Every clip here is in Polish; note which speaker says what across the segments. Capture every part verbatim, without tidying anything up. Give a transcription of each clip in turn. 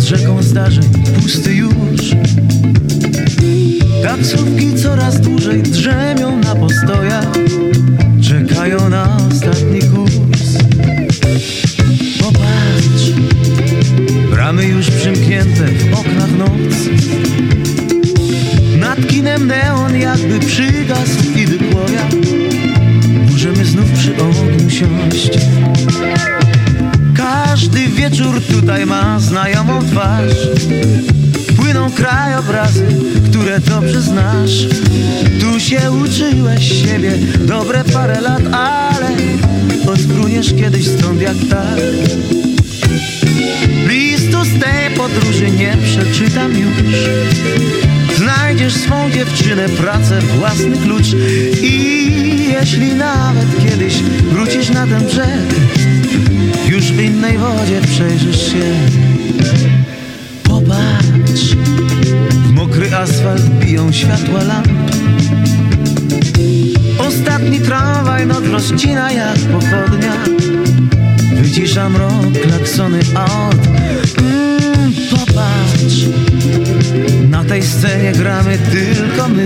Speaker 1: nad rzeką zdarzeń, pusty już. Taksówki coraz dłużej drzemią na postojach, czekają na ostatni kurs. Popatrz, bramy już przymknięte, w oknach noc. Nad kinem neon jakby przygasł i wypłowia. Możemy znów przy ogniu siąść. Każdy wieczór tutaj ma znajomą twarz. Płyną krajobrazy, które dobrze znasz. Tu się uczyłeś siebie dobre parę lat, ale odpłyniesz kiedyś stąd jak tak. Listu z tej podróży nie przeczytam już. Znajdziesz swą dziewczynę, pracę, własny klucz. I jeśli nawet kiedyś wrócisz na ten brzeg, już w innej wodzie przejrzysz się. Popatrz, w mokry asfalt biją światła lamp. Ostatni tramwaj noc rozcina jak pochodnia. Wycisza mrok, klaksony aut. mm, Popatrz, na tej scenie gramy tylko my.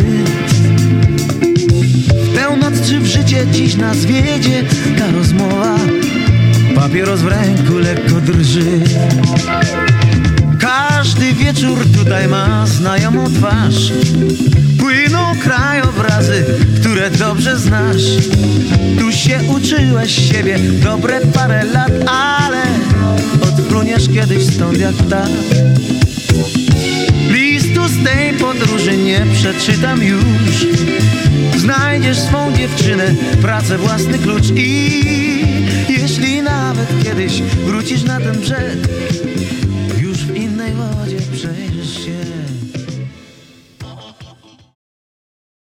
Speaker 1: W tę noc czy w życie dziś nas wiedzie ta rozmowa. Papieros w ręku lekko drży. Każdy wieczór tutaj ma znajomą twarz. Płyną krajobrazy, które dobrze znasz. Tu się uczyłeś siebie dobre parę lat, ale odpłyniesz kiedyś stąd jak ptak. Listu z tej podróży nie przeczytam już. Znajdziesz swą dziewczynę, pracę, własny klucz. I jeśli nawet kiedyś wrócisz na ten brzeg, już w innej wodzie przejrzysz się.